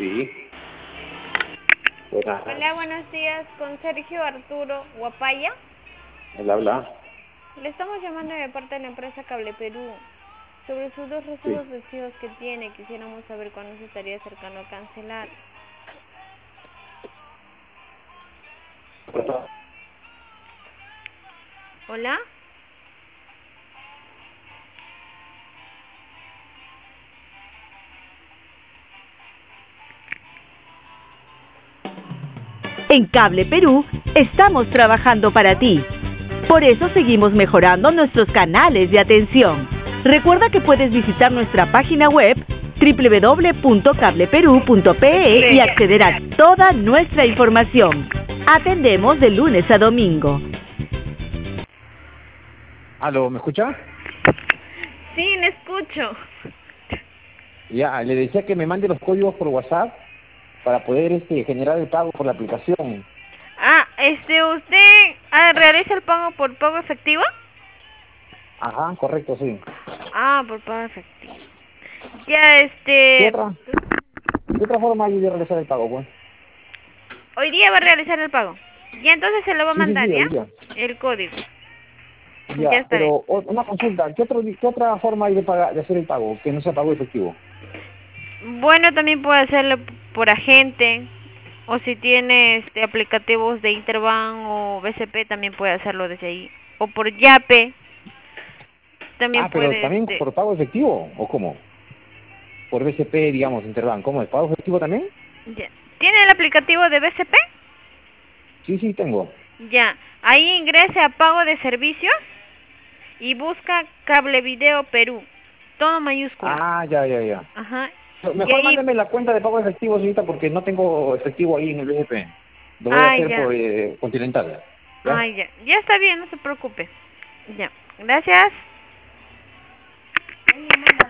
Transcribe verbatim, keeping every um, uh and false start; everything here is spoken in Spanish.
Sí. Buenas. Hola, buenos días, con Sergio Arturo Guapaya. Él habla. Le estamos llamando de parte de la empresa Cable Perú. Sobre sus dos Sí. recibos festivos que tiene, quisiéramos saber cuándo se estaría acercando a cancelar. Hola. En Cable Perú estamos trabajando para ti. Por eso seguimos mejorando nuestros canales de atención. Recuerda que puedes visitar nuestra página web doble u doble u doble u punto cable perú punto pe e y acceder a toda nuestra información. Atendemos de lunes a domingo. Aló, ¿me escucha? Sí, le escucho. Ya, le decía que me mande los códigos por WhatsApp para poder este, generar el pago por la aplicación. Ah, este, ¿usted ah, realiza el pago por pago efectivo? Ajá, correcto, sí. Ah, por pago efectivo. Ya, ¿Qué este, otra, qué otra forma hay de realizar el pago, pues? hoy día va a realizar el pago. Y entonces se lo va a Sí, sí, mandar, sí, ¿ya? hoy día. El código. Ya Ya, está bien. pero o- una consulta, ¿qué, otro, ¿qué otra forma hay de, pagar, de hacer el pago que no sea pago efectivo? Bueno, también puede hacerlo por agente, o si tiene este aplicativos de Interbank o B C P también puede hacerlo desde ahí, o por Yape también Ah, pero puede también este por pago efectivo, ¿o cómo? Por B C P, digamos, Interbank, ¿cómo? ¿Es pago efectivo también? ya. ¿Tiene el aplicativo de B C P? Sí, sí, tengo. Ya, ahí ingrese a pago de servicios y busca Cable Video Perú, todo mayúscula. Ah, ya, ya, ya. Ajá. Y Mejor ahí, mándeme la cuenta de pago efectivo, señorita, porque no tengo efectivo ahí en el B G P. Lo voy a ah, hacer ya. por eh, Continental. Ah, ¿Ya? ya. Ya está bien, no se preocupe. Ya. Gracias.